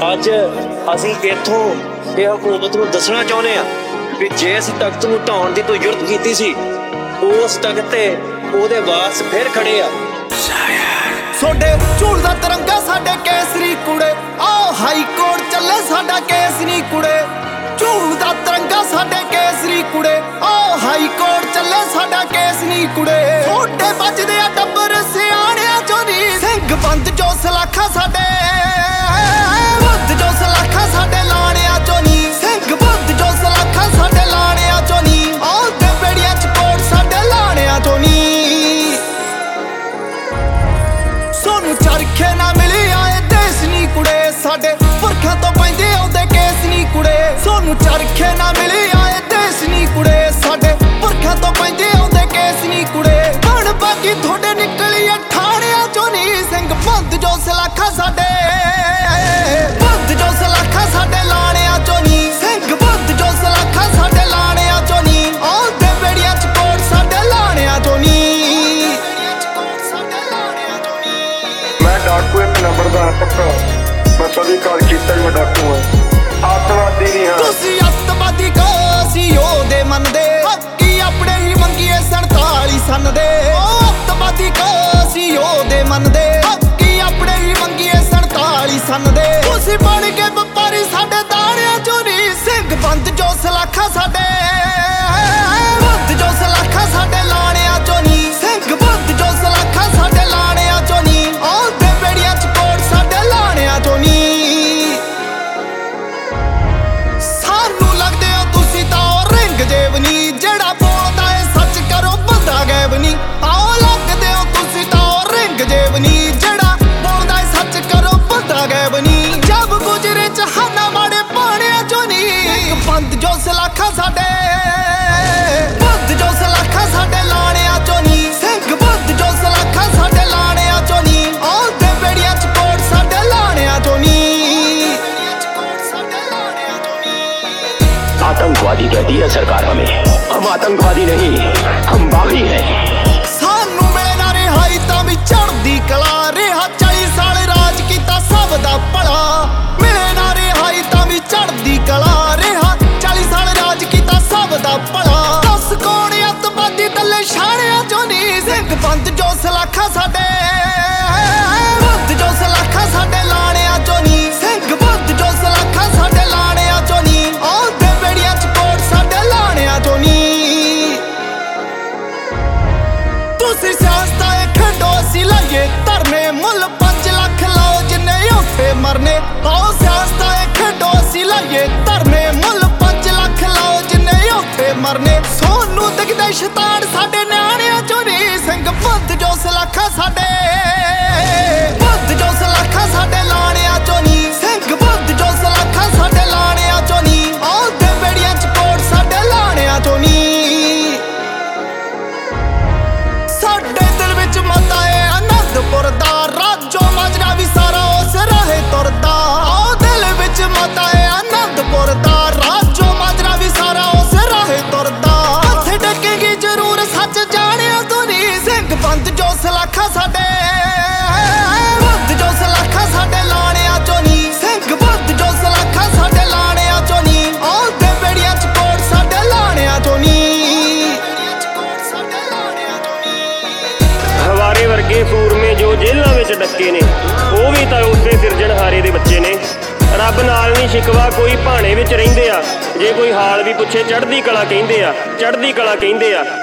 ਅੱਜ ਅਸੀਂ ਇੱਥੋਂ ਇਹ ਹਕੂਮਤ ਨੂੰ ਦੱਸਣਾ ਚਾਹੁੰਦੇ ਆ ਵੀ ਜਿਸ ਤਖਤ ਨੂੰ ਢਾਉਣ ਦੀ ਤੂੰ ਜੁਰਤ ਕੀਤੀ ਸੀ, ਉਸ ਤਖਤ ਤੇ ਉਹਦੇ ਵਾਰਸ ਫਿਰ ਖੜੇ ਆ। ਸੋਡੇ ਝੂਲ ਦਾ ਤਿਰੰਗਾ ਸਾਡੇ ਕੇਸਰੀ ਕੁੜੇ, ਆਓ ਹਾਈ ਕੋਰਟ ਚੱਲੇ ਸਾਡਾ ਕੇਸ ਨੀ ਕੁੜੇ। ਝੂਲ ਦਾ ਤਿਰੰਗਾ ਸਾਡੇ ਕੇਸਰੀ ਕੁੜੇ, ਆਓ ਹਾਈ ਕੋਰਟ ਚੱਲੇ ਸਾਡਾ ਕੇਸ ਨੀ ਕੁੜੇ। ਛੋਟੇ ਵੱਜਦੇ ਆ ਟੱਬਰ ਸਿਆਣਿਆਂ ਚੋਂ ਨੀ, ਸਿੰਘ ਬੰਦ ਜੋ ਸਲਾਖਾ ਸਾਡੇ, ਬੰਦ ਜੋ ਸਲਾਖਾ ਸਾਡੇ ਲਾਣਿਆਂ ਚੋਂ ਨੀ, ਸਿੰਘ ਬੰਦ ਜੋ ਸਲਾਖਾ ਸਾਡੇ ਲਾਣਿਆਂ ਚੋਂ ਨੀ। ਆਹ ਤੇ ਬੇੜੀਆਂ ਚ ਕੋਟ ਸਾਡੇ ਲਾਣਿਆਂ ਚੋਂ ਨੀ। ਸੋਨੂੰ ਚਰਖੇ ਨਾ ਮਿਲੀ ਆਏ ਦੇਸ਼ ਨੀ ਕੁੜੇ, ਸਾਡੇ ਪੁਰਖਾਂ ਤੋਂ ਪੈਂਦੇ ਆਉਂਦੇ ਕੇਸ ਨੀ ਕੁੜੇ। ਸੋਨੂੰ ਚਰਖੇ ਨਾ ਮਿਲੀ ਆਏ ਦੇਸ਼ ਨੀ ਕੁੜੇ, ਸਾਡੇ ਪੁਰਖਾਂ ਤੋਂ ਪੈਂਦੇ ਆਉਂਦੇ ਕੇਸ ਨੀ ਕੁੜੇ। ਬਣ ਬਾਕੀ ਤੁਹਾਡੇ ਨਿਕਲੀ ਠਾਣਿਆਂ ਚੋਂ ਨੀ, ਸਿੰਘ ਬੰਦ ਜੋ ਸਲਾਖਾ ਸਾਡੇ, ਬੰਦ ਜੋ ਸਲਾਖਾ ਸਾਡੇ ਲਾਣਿਆਂ ਚੋਂ ਨੀ, ਸਿੰਘ ਬੰਦ ਜੋ ਸਲਾਖਾ ਸਾਡੇ ਲਾਣਿਆਂ ਚੋਂ ਨੀ। ਆਉਂਦੇ ਬੇੜੀਆਂ ਚ ਕੋਟ ਸਾਡੇ ਲਾਣਿਆਂ ਚੋਂ ਨੀ। मैं डाकू एक नंबर का पक्का, मैं सभी कार कीता ही मैं डाकू हां। आतंकवादी नहीं हां, ਤੁਸੀਂ ਅੱਤਵਾਦੀ ਕਹੋ ਸੀ ਉਹਦੇ ਮੰਨਦੇ, ਹੱਕੀ ਆਪਣੇ ਹੀ ਮੰਗੀਏ 47 ਸੰਨ ਦੇ। ਉਹ ਅੱਤਵਾਦੀ ਕਹੋ ਸੀ ਉਹਦੇ ਮੰਨਦੇ, ਹੱਕੀ ਆਪਣੇ ਹੀ ਮੰਗੀਏ 47 ਸੰਨ ਦੇ। ਤੁਸੀਂ ਬਣ ਕੇ ਵਪਾਰੀ ਸਾਡੇ ਦਾਣਿਆਂ ਚੋਂ ਨੀ, ਸਿੰਘ ਬੰਦ ਜੋ ਸਲਾਖਾ ਸਾਡੇ, ਬੰਦ ਜੋ ਸਲਾਖਾ ਸਾਡੇ ਲਾਣਿਆਂ ਚੋਂ ਨੀ, ਸਿੰਘ ਬੰਦ ਜੋ ਸਲਾਖਾ ਸਾਡੇ ਲਾਣਿਆਂ ਚੋਂ ਨੀ। ਆਉਂਦੇ ਬੇੜੀਆਂ ਚ ਕੋਟ ਸਾਡੇ ਲਾਣਿਆਂ ਚੋਂ ਨੀ। ਸਾਨੂੰ ਲੱਗਦੇ ਹੋ ਤੁਸੀਂ ਤਾਂ ਉਹ ਰਿੰਗ ਜੇਬ ਨੀ, ਜਿਹੜਾ ਬੋਲਦਾ ਏ ਸੱਚ ਕਰੋ ਬੰਦਾ ਗੈਬ ਨੀ। ਆਓ ਲੱਗਦੇ ਹੋ ਤੁਸੀਂ ਤਾਂ ਉਹ ਰਿੰਗ ਜੇਬ ਨੀ, ਜਿਹੜਾ ਬੋਲਦਾ ਏ ਸੱਚ ਕਰੋ ਬੰਦਾ ਗੈਬ ਨੀ। ਜਬ ਗੁਜਰੇ ਜਹਾਨਾ ਮਾੜੇ ਪਾਣਿਆਂ ਚੋਂ ਨੀ, ਇੱਕ ਬੰਦ ਜੋ ਸਲਾਖਾ ਸਾਡੇ, ਬੰਦ ਜੋ ਸਲਾਖਾ ਸਾਡੇ ਲਾਣਿਆਂ ਚੋਂ ਨੀ, ਸਿੰਘ ਬੰਦ ਜੋ ਸਲਾਖਾ ਸਾਡੇ ਲਾਣਿਆਂ ਚੋਂ ਨੀ। ਆਉਂਦੇ ਬੇੜੀਆਂ ਚ ਕੋਟ ਸਾਡੇ ਲਾਣਿਆਂ ਚੋਂ ਨੀ। आतंकवादी कहती है सरकार हमें, हम आतंकवादी नहीं, हम बागी हैं। ਸਾਨੂੰ ਮਿਲੇ ਨਾ ਰਿਹਾਈ ਤਾਂ ਵੀ ਚੜ੍ਹਦੀ ਕਲਾ, ਰਿਹਾ 40 ਸਾਲ ਰਾਜ ਕੀਤਾ ਸਭ ਦਾ ਭਲਾ। ਮਿਲੇ ਨਾ ਰਿਹਾਈ ਤਾਂ ਵੀ ਚੜ੍ਹਦੀ ਕਲਾ, ਰਿਹਾ 40 ਸਾਲ ਰਾਜ ਕੀਤਾ ਸਭ ਦਾ ਭਲਾ। ਦੱਸ ਕੌਣ ਅੱਤਵਾਦੀ ਦੱਲੇ ਛਾਣਿਆਂ ਚੋਂ ਨੀ, ਸਿੰਘ ਬੰਦ ਜੋ ਸਲਾਖਾ ਸਾਡੇ, ਬੰਦ ਜੋ ਸਲਾਖਾ ਸਾਡੇ ਲਾਣਿਆਂ ਚੋਂ ਨੀ, ਸਿੰਘ ਬੰਦ ਜੋ ਸਲਾਖਾ ਸਾਡੇ ਲਾਣਿਆਂ ਚੋਂ ਨੀ। ਆਉਂਦੇ ਬੇੜੀਆਂ ਚ ਕੋਟ ਸਾਡੇ ਲਾਣਿਆਂ ਚੋਂ ਨੀ। ਤੁਸੀਂ ਸਿਆਸਤਾਂ ਏ ਖੇਡੋ ਅਸੀਂ ਲਾਈਏ ਧਰਨੇ, ਮੁੱਲ 5 ਲੱਖ ਲਾਓ ਜਿੰਨੇ ਉੱਥੇ ਮਰਨੇ। ਆਓ ਸਿਆਸਤਾਂ ਏ ਖੇਡੋ ਅਸੀਂ ਲਾਈਏ ਧਰਨੇ, ਮੁੱਲ 5 ਲੱਖ ਲਾਓ ਜਿੰਨੇ ਉੱਥੇ ਮਰਨੇ। ਸੋਨੂੰ ਦਿਖਦੇ ਸ਼ੈਤਾਨ ਸਾਡੇ ਨਿਆਣਿਆਂ ਚੋਂ ਨੀ, ਸਿੰਘ ਬੰਦ ਜੋ ਸਲਾਖਾ ਸਾਡੇ, ਬੰਦ ਜੋ ਸਲਾਖਾ ਸਾਡੇ ਲਾਣਿਆਂ ਚੋਂ ਨੀ, ਸਿੰਘ ਬੰਦ ਜੋ ਸਲਾਖਾ ਸਾਡੇ ਲਾਣਿਆਂ ਚੋਂ ਨੀ। ਆਉਂਦੇ ਬੇੜੀਆਂ ਚ ਕੋਟ ਸਾਡੇ ਲਾਣਿਆਂ ਚੋਂ ਨੀ। ਸਾਡੇ ਦਿਲ ਵਿੱਚ ਮਤਾ ਏ ਅਨੰਦਪੁਰ ਦਾ, ਰਾਜੋ ਮਾਜਰਾ ਵੀ ਸਾਰਾ ਉਸ ਰਾਹੇ ਤੁਰਦਾ। ਆਹ ਦਿਲ ਵਿੱਚ ਮਤਾ ਏ ਅਨੰਦਪੁਰ ਦਾ, ਰਾਜੋ ਮਾਜਰਾ ਵੀ ਸਾਰਾ ਉਸ ਰਾਹੇ ਤੁਰਦਾ। ਹੱਥ ਟੇਕੇਗੀ ਜ਼ਰੂਰ ਸੱਚ ਜਾਣਿਆ ਤੂੰ ਨੀ, ਸਿੰਘ ਬੰਦ ਜੋ ਸਲਾਖਾ ਸਾਡੇ, ਬੰਦ ਜੋ ਸਲਾਖਾ ਸਾਡੇ ਲਾਣਿਆਂ ਚੋਂ ਨੀ, ਸਿੰਘ ਬੰਦ ਜੋ ਸਲਾਖਾ ਸਾਡੇ ਲਾਣਿਆਂ ਚੋਂ ਨੀ। ਆਉਂਦੇ ਬੇੜੀਆਂ ਚ ਕੋਟ ਸਾਡੇ ਲਾਣਿਆਂ ਚੋਂ ਨੀ। ਹਵਾਰੇ ਵਰਗੇ ਸੂਰਮੇ ਜੋ ਜੇਲ੍ਹਾਂ ਵਿੱਚ ਡੱਕੇ ਨੇ, ਉਹ ਵੀ ਤਾਂ ਉਸੇ ਸਿਰਜਣਹਾਰੇ ਦੇ ਬੱਚੇ ਨੇ। ਰੱਬ ਨਾਲ ਨਹੀਂ ਸ਼ਿਕਵਾ, ਕੋਈ ਭਾਣੇ ਵਿੱਚ ਰਹਿੰਦੇ ਆ, ਜੇ ਕੋਈ ਹਾਲ ਵੀ ਪੁੱਛੇ ਚੜ੍ਹਦੀ ਕਲਾ ਕਹਿੰਦੇ ਆ, ਚੜ੍ਹਦੀ ਕਲਾ ਕਹਿੰਦੇ ਆ।